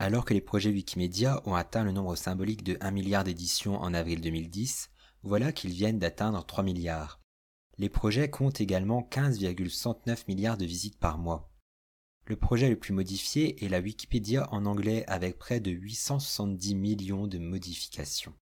Alors que les projets Wikimedia ont atteint le nombre symbolique de 1 milliard d'éditions en avril 2010, voilà qu'ils viennent d'atteindre 3 milliards. Les projets comptent également 15,69 milliards de visites par mois. Le projet le plus modifié est la Wikipédia en anglais avec près de 870 millions de modifications.